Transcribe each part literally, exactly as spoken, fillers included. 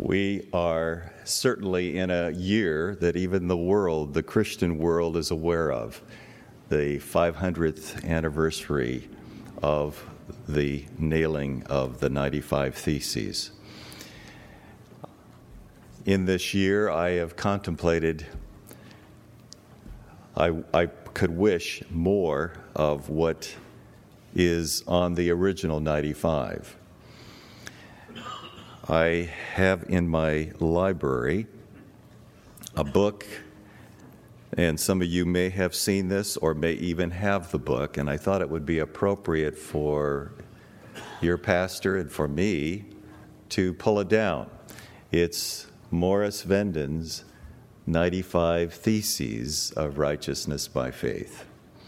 We are certainly in a year that even the world, the Christian world, is aware of, the five hundredth anniversary of the nailing of the ninety-five Theses. In this year, I have contemplated, I, I could wish more of what is on the original ninety-five. I have in my library a book, and some of you may have seen this or may even have the book, and I thought it would be appropriate for your pastor and for me to pull it down. It's Morris Venden's ninety-five Theses of Righteousness by Faith.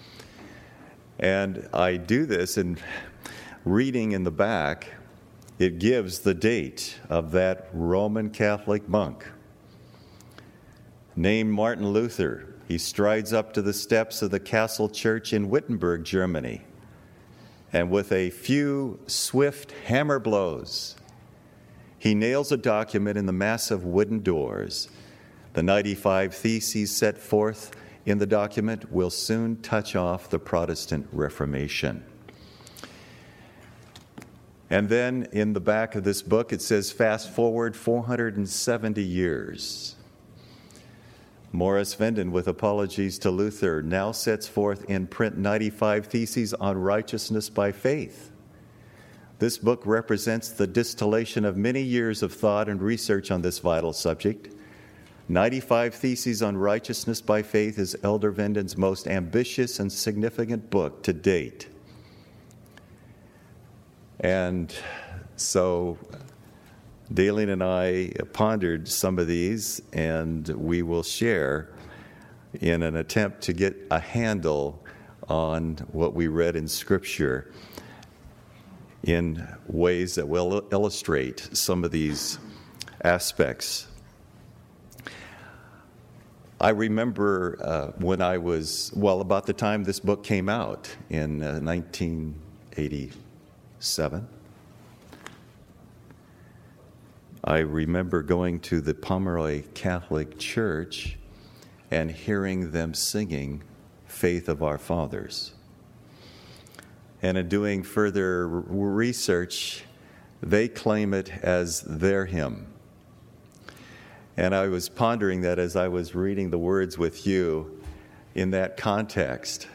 And I do this in reading in the back. It gives the date of that Roman Catholic monk named Martin Luther. He strides up to the steps of the Castle Church in Wittenberg, Germany, and with a few swift hammer blows, he nails a document in the massive wooden doors. The ninety-five Theses set forth in the document will soon touch off the Protestant Reformation. And then in the back of this book, it says, fast forward four hundred seventy years. Morris Venden, with apologies to Luther, now sets forth in print ninety-five Theses on Righteousness by Faith. This book represents the distillation of many years of thought and research on this vital subject. ninety-five Theses on Righteousness by Faith is Elder Venden's most ambitious and significant book to date. And so Daleen and I pondered some of these, and we will share in an attempt to get a handle on what we read in Scripture in ways that will illustrate some of these aspects. I remember uh, when I was, well, about the time this book came out in uh, nineteen eighty-seven, I remember going to the Pomeroy Catholic Church and hearing them singing Faith of Our Fathers. And in doing further research, they claim it as their hymn. And I was pondering that as I was reading the words with you in that context.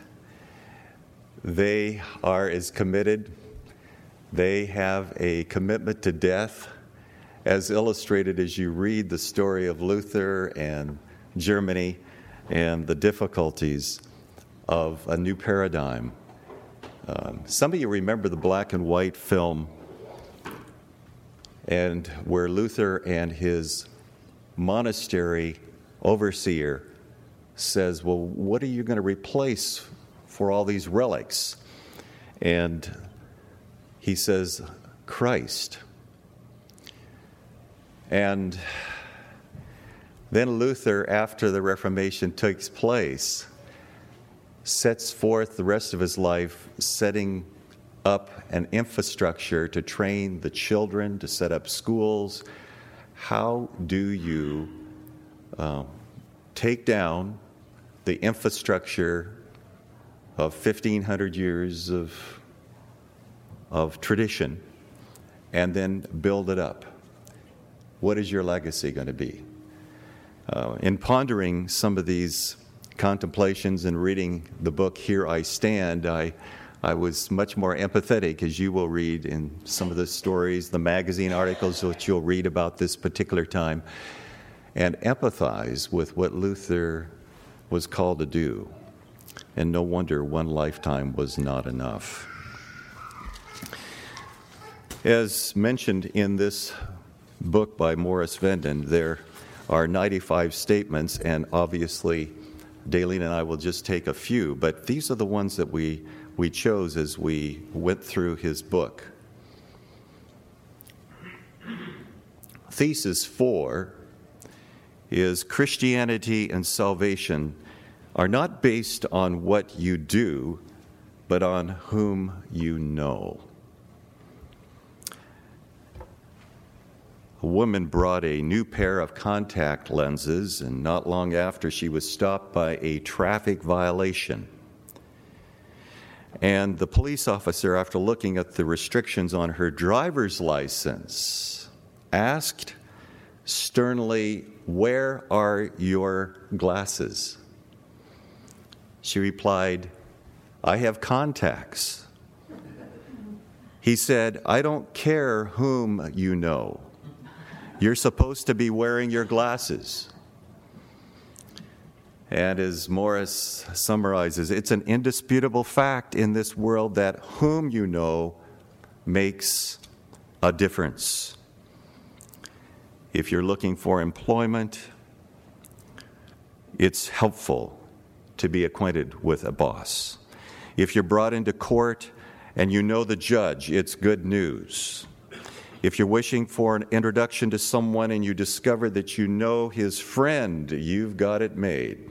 They are as committed. They have a commitment to death, as illustrated as you read the story of Luther and Germany and the difficulties of a new paradigm. Um, some of you remember the black and white film, and where Luther and his monastery overseer says, well, what are you going to replace for all these relics? And he says, Christ. And then Luther, after the Reformation takes place, sets forth the rest of his life setting up an infrastructure to train the children, to set up schools. How do you uh, take down the infrastructure of fifteen hundred years of, of tradition and then build it up? What is your legacy going to be? Uh, in pondering some of these contemplations and reading the book Here I Stand, I, I was much more empathetic, as you will read in some of the stories, the magazine articles that you'll read about this particular time, and empathize with what Luther was called to do. And no wonder one lifetime was not enough. As mentioned in this book by Morris Venden, there are ninety-five statements, and obviously Daleen and I will just take a few, but these are the ones that we, we chose as we went through his book. Thesis four is Christianity and salvation are not based on what you do, but on whom you know. A woman brought a new pair of contact lenses, and not long after, she was stopped by a traffic violation. And the police officer, after looking at the restrictions on her driver's license, asked sternly, "Where are your glasses?" She replied, "I have contacts." He said, "I don't care whom you know. You're supposed to be wearing your glasses." And as Morris summarizes, it's an indisputable fact in this world that whom you know makes a difference. If you're looking for employment, it's helpful to be acquainted with a boss. If you're brought into court and you know the judge, it's good news. If you're wishing for an introduction to someone and you discover that you know his friend, you've got it made.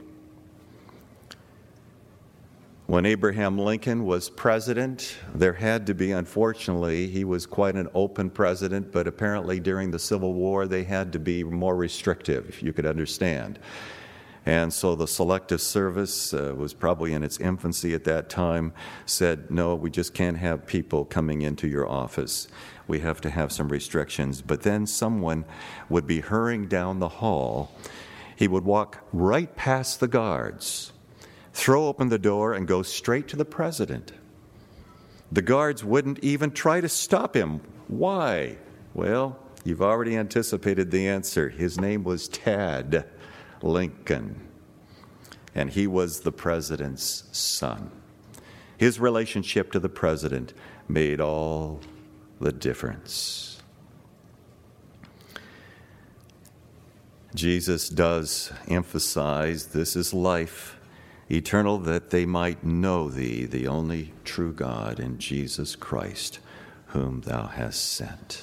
When Abraham Lincoln was president, there had to be, unfortunately, he was quite an open president, but apparently during the Civil War, they had to be more restrictive, if you could understand. And so the Selective Service uh, was probably in its infancy at that time, said, no, we just can't have people coming into your office. We have to have some restrictions. But then someone would be hurrying down the hall. He would walk right past the guards, throw open the door, and go straight to the president. The guards wouldn't even try to stop him. Why? Well, you've already anticipated the answer. His name was Tad Lincoln, and he was the president's son. His relationship to the president made all the difference. Jesus does emphasize this is life eternal, that they might know thee, the only true God, and Jesus Christ, whom thou hast sent.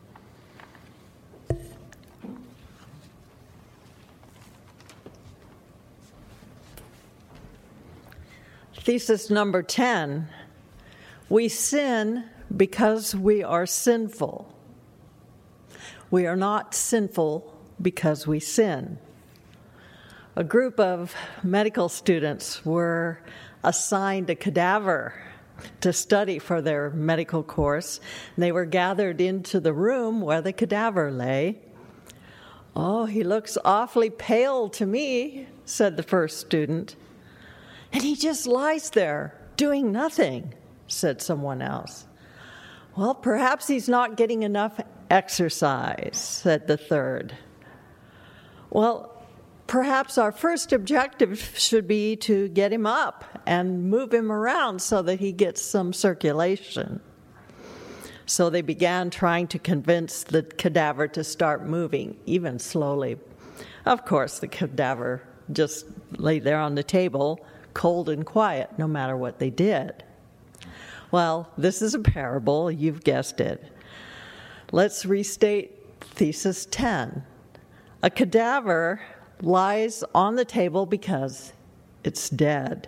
Thesis number ten, we sin because we are sinful. We are not sinful because we sin. A group of medical students were assigned a cadaver to study for their medical course. They were gathered into the room where the cadaver lay. "Oh, he looks awfully pale to me," said the first student. "And he just lies there doing nothing," said someone else. "Well, perhaps he's not getting enough exercise," said the third. "Well, perhaps our first objective should be to get him up and move him around so that he gets some circulation." So they began trying to convince the cadaver to start moving, even slowly. Of course, the cadaver just lay there on the table, cold and quiet, no matter what they did. Well, this is a parable, you've guessed it. Let's restate Thesis ten. A cadaver lies on the table because it's dead.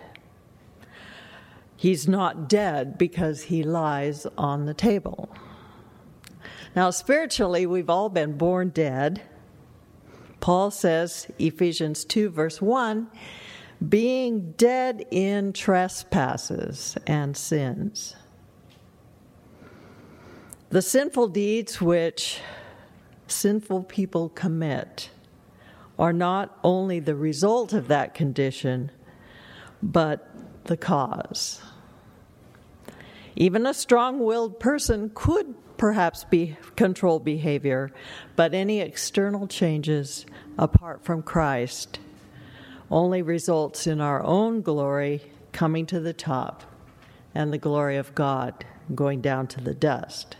He's not dead because he lies on the table. Now, spiritually, we've all been born dead. Paul says, Ephesians two, verse one, being dead in trespasses and sins. The sinful deeds which sinful people commit are not only the result of that condition, but the cause. Even a strong-willed person could perhaps be control behavior, but any external changes apart from Christ only results in our own glory coming to the top and the glory of God going down to the dust.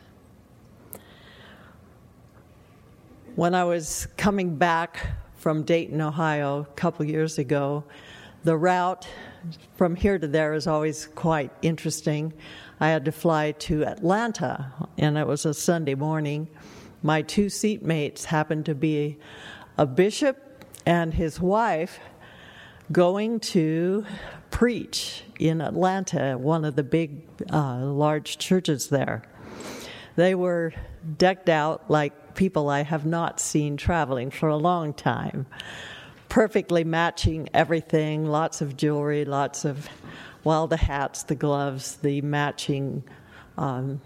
When I was coming back from Dayton, Ohio, a couple years ago, the route from here to there is always quite interesting. I had to fly to Atlanta, and it was a Sunday morning. My two seatmates happened to be a bishop and his wife going to preach in Atlanta, one of the big, uh, large churches there. They were decked out like people I have not seen traveling for a long time. Perfectly matching everything, lots of jewelry, lots of, well, the hats, the gloves, the matching um,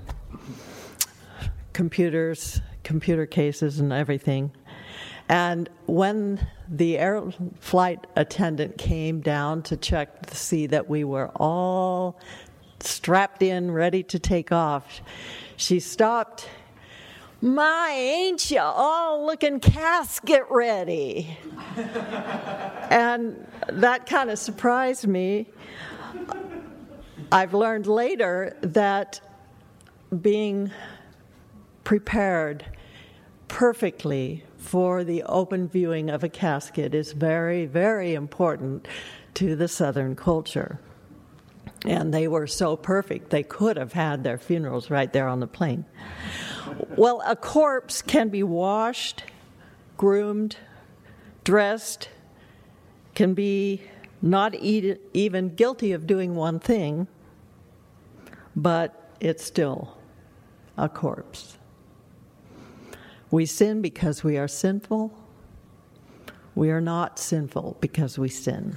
computers, computer cases and everything. And when the air flight attendant came down to check to see that we were all strapped in, ready to take off, she stopped. My, ain't you all looking casket ready? And that kind of surprised me. I've learned later that being prepared perfectly for the open viewing of a casket is very, very important to the Southern culture. And they were so perfect, they could have had their funerals right there on the plane. Well, a corpse can be washed, groomed, dressed, can be not even guilty of doing one thing, but it's still a corpse. We sin because we are sinful. We are not sinful because we sin.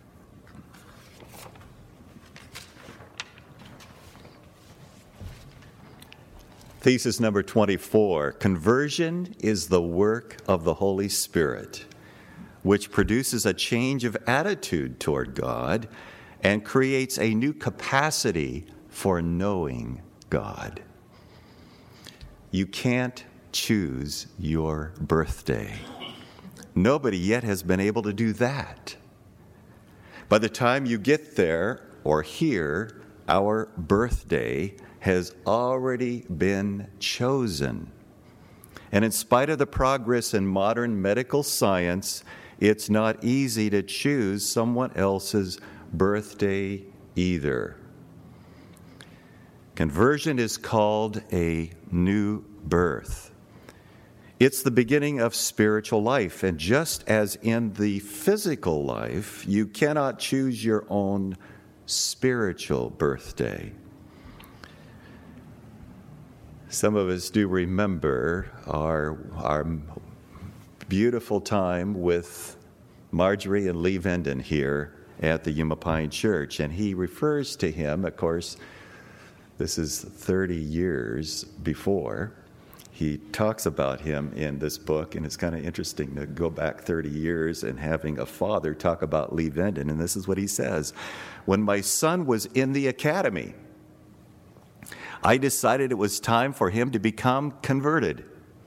Thesis number twenty-four, conversion is the work of the Holy Spirit, which produces a change of attitude toward God and creates a new capacity for knowing God. You can't choose your birthday. Nobody yet has been able to do that. By the time you get there or here, our birthday has already been chosen. And in spite of the progress in modern medical science, it's not easy to choose someone else's birthday either. Conversion is called a new birth. It's the beginning of spiritual life, and just as in the physical life, you cannot choose your own spiritual birthday. Some of us do remember our, our beautiful time with Marjorie and Lee Venden here at the Yuma Pine Church. And he refers to him, of course, this is thirty years before. He talks about him in this book, and it's kind of interesting to go back thirty years and having a father talk about Lee Venden. And this is what he says. When my son was in the academy, I decided it was time for him to become converted.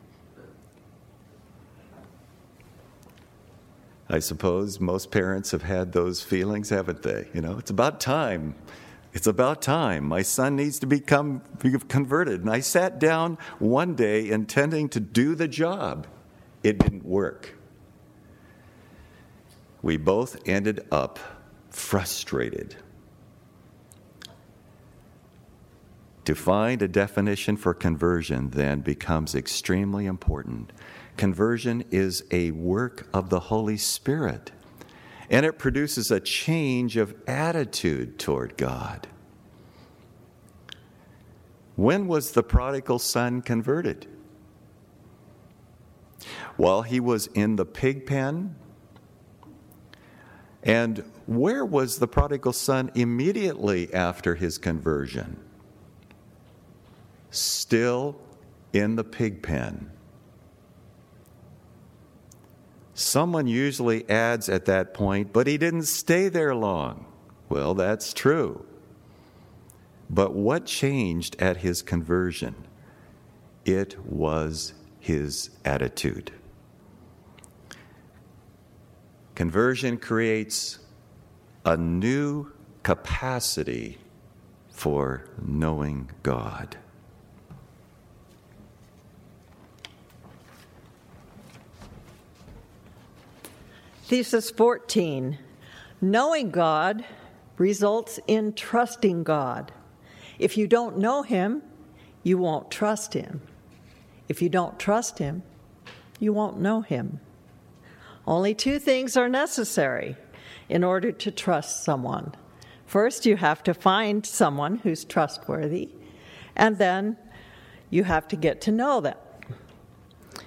I suppose most parents have had those feelings, haven't they? You know, it's about time. It's about time. My son needs to become converted. And I sat down one day intending to do the job. It didn't work. We both ended up frustrated. To find a definition for conversion then becomes extremely important. Conversion is a work of the Holy Spirit, and it produces a change of attitude toward God. When was the prodigal son converted? While he was in the pig pen? And where was the prodigal son immediately after his conversion? Still in the pig pen. Someone usually adds at that point, but he didn't stay there long. Well, that's true. But what changed at his conversion? It was his attitude. Conversion creates a new capacity for knowing God. Thesis fourteen, knowing God results in trusting God. If you don't know Him, you won't trust Him. If you don't trust Him, you won't know Him. Only two things are necessary in order to trust someone. First, you have to find someone who's trustworthy, and then you have to get to know them.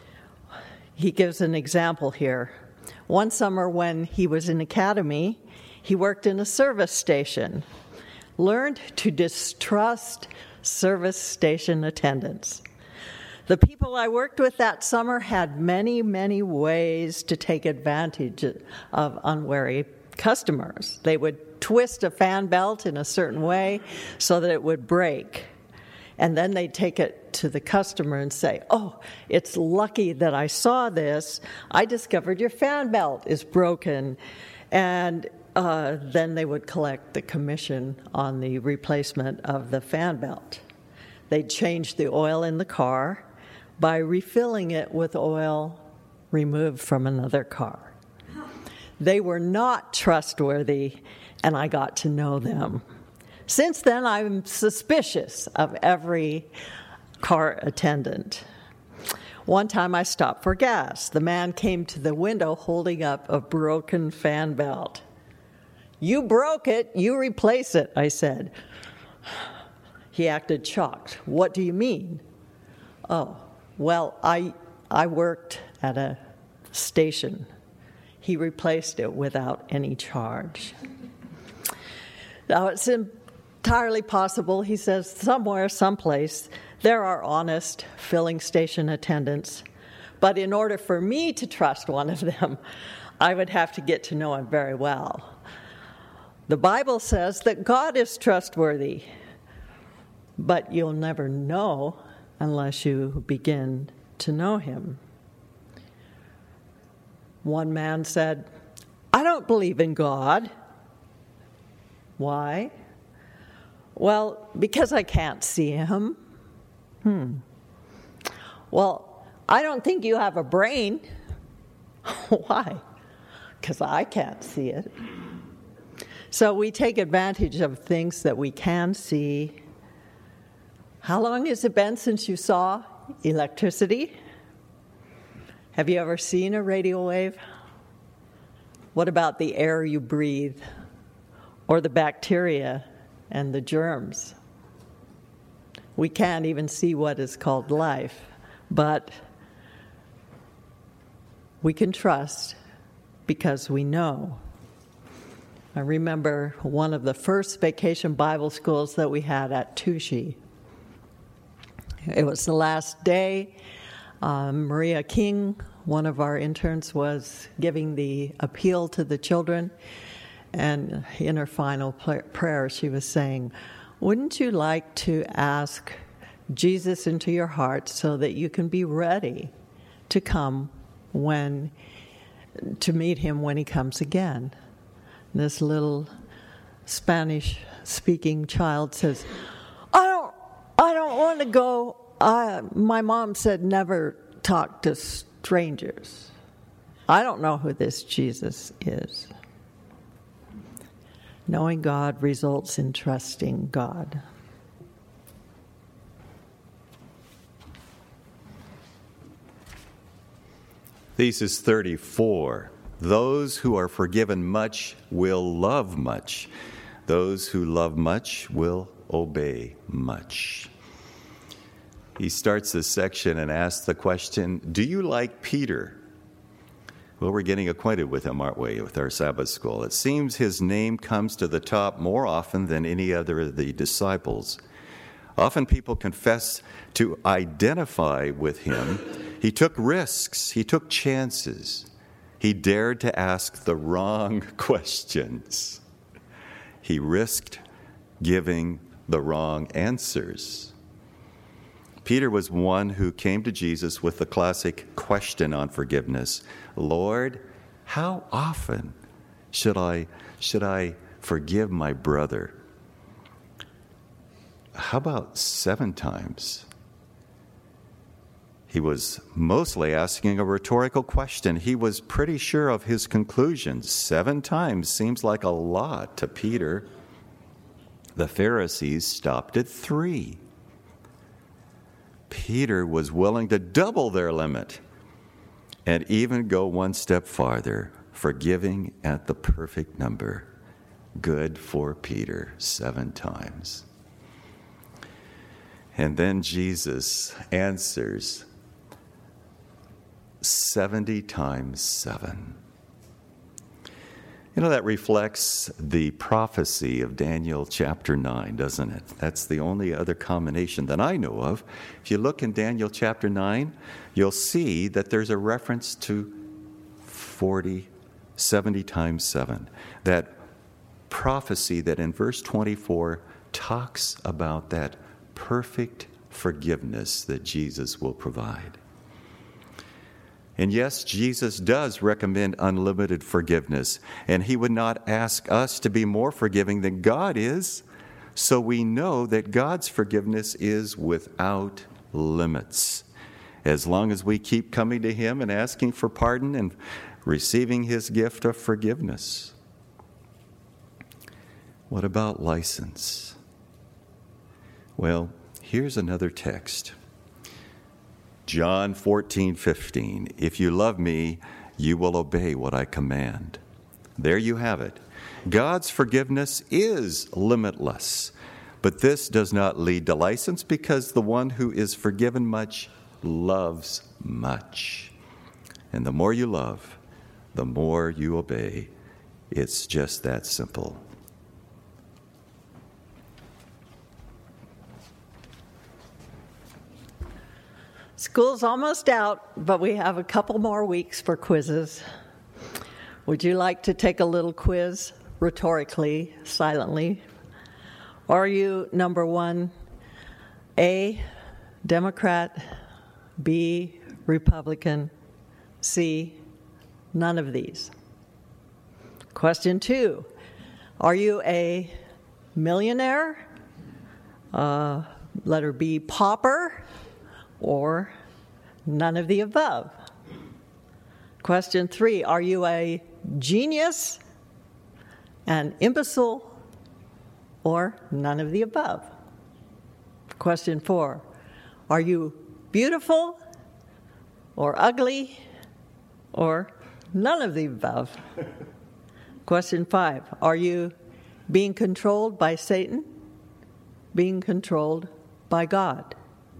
he gives an example here. One summer when he was in academy, he worked in a service station, learned to distrust service station attendants. The people I worked with that summer had many, many ways to take advantage of unwary customers. They would twist a fan belt in a certain way so that it would break. And then they'd take it to the customer and say, "Oh, it's lucky that I saw this. I discovered your fan belt is broken." And uh, then they would collect the commission on the replacement of the fan belt. They'd change the oil in the car by refilling it with oil removed from another car. They were not trustworthy, and I got to know them. Since then, I'm suspicious of every car attendant. One time I stopped for gas. The man came to the window holding up a broken fan belt. "You broke it, you replace it," I said. He acted shocked. "What do you mean?" "Oh, well, I I worked at a station." He replaced it without any charge. Now, it's entirely possible, he says, somewhere, someplace, there are honest filling station attendants. But in order for me to trust one of them, I would have to get to know him very well. The Bible says that God is trustworthy, but you'll never know unless you begin to know him. One man said, "I don't believe in God." "Why?" "Well, because I can't see him." Hmm. "Well, I don't think you have a brain." "Why?" "Because I can't see it." So we take advantage of things that we can see. How long has it been since you saw electricity? Have you ever seen a radio wave? What about the air you breathe, or the bacteria and the germs? We can't even see what is called life, but we can trust because we know. I remember one of the first vacation Bible schools that we had at Tushy. It was the last day. Um, Maria King, one of our interns, was giving the appeal to the children, and in her final prayer she was saying, "Wouldn't you like to ask Jesus into your heart so that you can be ready to come when, to meet him when he comes again?" And this little Spanish-speaking child says, I don't, I don't want to go. I, my mom said never talk to strangers. I don't know who this Jesus is. Knowing God results in trusting God. Thesis thirty-four. Those who are forgiven much will love much. Those who love much will obey much. He starts this section and asks the question, do you like Peter? Well, we're getting acquainted with him, aren't we, with our Sabbath school? It seems his name comes to the top more often than any other of the disciples. Often people confess to identify with him. He took risks. He took chances. He dared to ask the wrong questions. He risked giving the wrong answers. Peter was one who came to Jesus with the classic question on forgiveness. Lord, how often should I, should I forgive my brother? How about seven times? He was mostly asking a rhetorical question. He was pretty sure of his conclusions. Seven times seems like a lot to Peter. The Pharisees stopped at three. Peter was willing to double their limit and even go one step farther, forgiving at the perfect number. Good for Peter, seven times. And then Jesus answers seventy times seven. You know, that reflects the prophecy of Daniel chapter nine, doesn't it? That's the only other combination that I know of. If you look in Daniel chapter nine, you'll see that there's a reference to forty, seventy times seven. That prophecy that in verse twenty-four talks about that perfect forgiveness that Jesus will provide. And yes, Jesus does recommend unlimited forgiveness, and he would not ask us to be more forgiving than God is, so we know that God's forgiveness is without limits. As long as we keep coming to him and asking for pardon and receiving his gift of forgiveness. What about license? Well, here's another text. John fourteen fifteen. If you love me, you will obey what I command. There you have it. God's forgiveness is limitless, but this does not lead to license because the one who is forgiven much loves much. And the more you love, the more you obey. It's just that simple. School's almost out, but we have a couple more weeks for quizzes. Would you like to take a little quiz, rhetorically, silently? Are you, number one, A, Democrat, B, Republican, C, none of these? Question two, are you a millionaire, uh, letter B, pauper, or none of the above? Question three, are you a genius, an imbecile, or none of the above? Question four, are you beautiful, or ugly, or none of the above? Question five, are you being controlled by Satan, being controlled by God?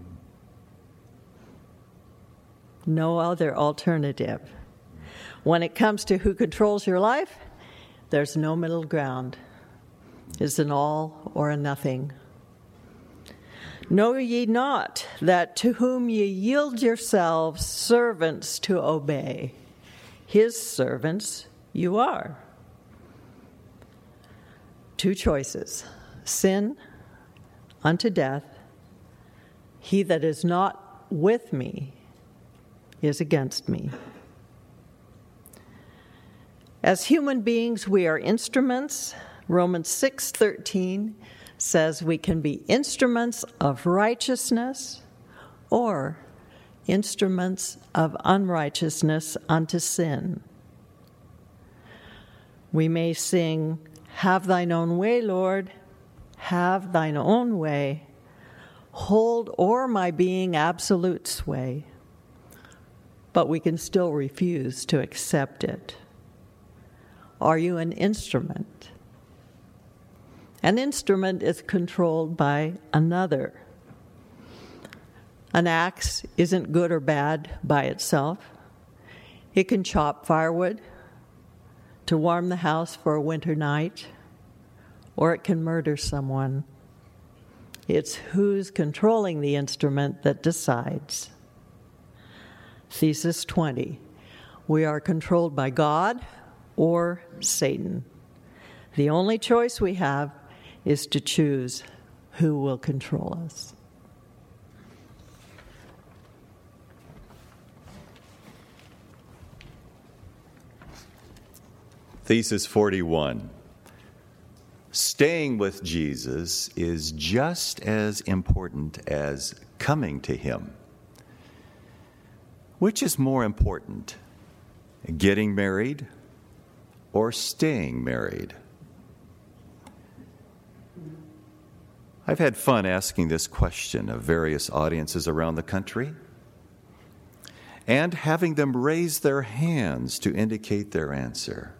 No other alternative. When it comes to who controls your life, there's no middle ground. It's an all or a nothing. Know ye not that to whom ye yield yourselves servants to obey, his servants you are? Two choices: sin unto death. He that is not with me is against me. As human beings, we are instruments. Romans six thirteen says we can be instruments of righteousness or instruments of unrighteousness unto sin. We may sing, "Have thine own way, Lord, have thine own way. Hold o'er my being absolute sway." But we can still refuse to accept it. Are you an instrument? An instrument is controlled by another. An axe isn't good or bad by itself. It can chop firewood to warm the house for a winter night, or it can murder someone. It's who's controlling the instrument that decides. Thesis twenty, we are controlled by God or Satan. The only choice we have is to choose who will control us. Thesis forty-one. Staying with Jesus is just as important as coming to him. Which is more important, getting married or staying married? I've had fun asking this question of various audiences around the country and having them raise their hands to indicate their answer.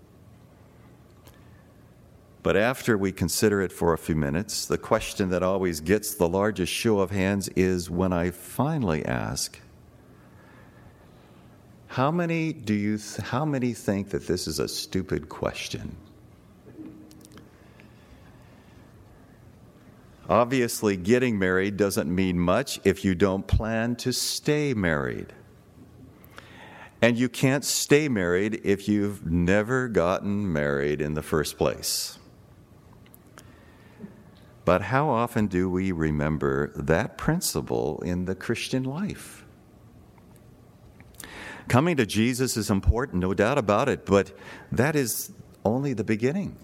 But after we consider it for a few minutes, the question that always gets the largest show of hands is when I finally ask, How many do you th- how many think that this is a stupid question? Obviously, getting married doesn't mean much if you don't plan to stay married. And you can't stay married if you've never gotten married in the first place. But how often do we remember that principle in the Christian life? Coming to Jesus is important, no doubt about it, but that is only the beginning.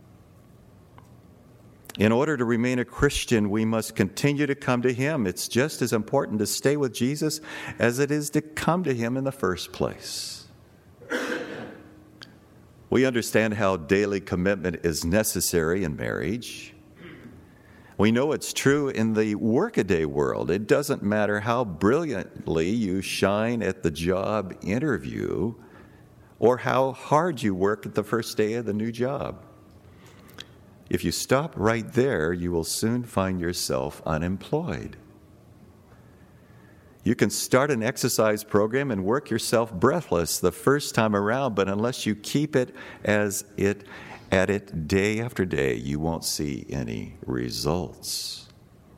In order to remain a Christian, we must continue to come to Him. It's just as important to stay with Jesus as it is to come to Him in the first place. We understand how daily commitment is necessary in marriage. We know it's true in the workaday world. It doesn't matter how brilliantly you shine at the job interview or how hard you work at the first day of the new job. If you stop right there, you will soon find yourself unemployed. You can start an exercise program and work yourself breathless the first time around, but unless you keep it as it at it day after day, you won't see any results.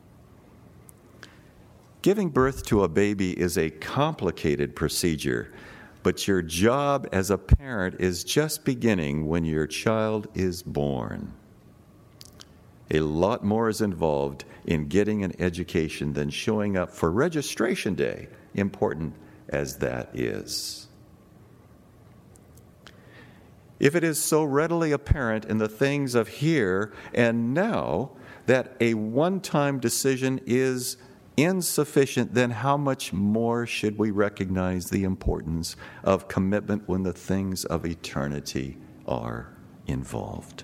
Giving birth to a baby is a complicated procedure, but your job as a parent is just beginning when your child is born. A lot more is involved in getting an education than showing up for registration day, important as that is. If it is so readily apparent in the things of here and now that a one-time decision is insufficient, then how much more should we recognize the importance of commitment when the things of eternity are involved?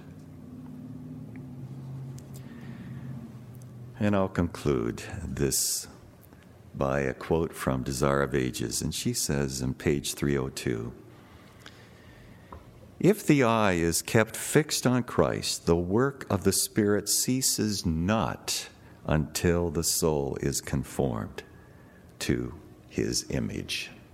And I'll conclude this by a quote from Desire of Ages, and she says in page three oh two, "If the eye is kept fixed on Christ, the work of the Spirit ceases not until the soul is conformed to His image."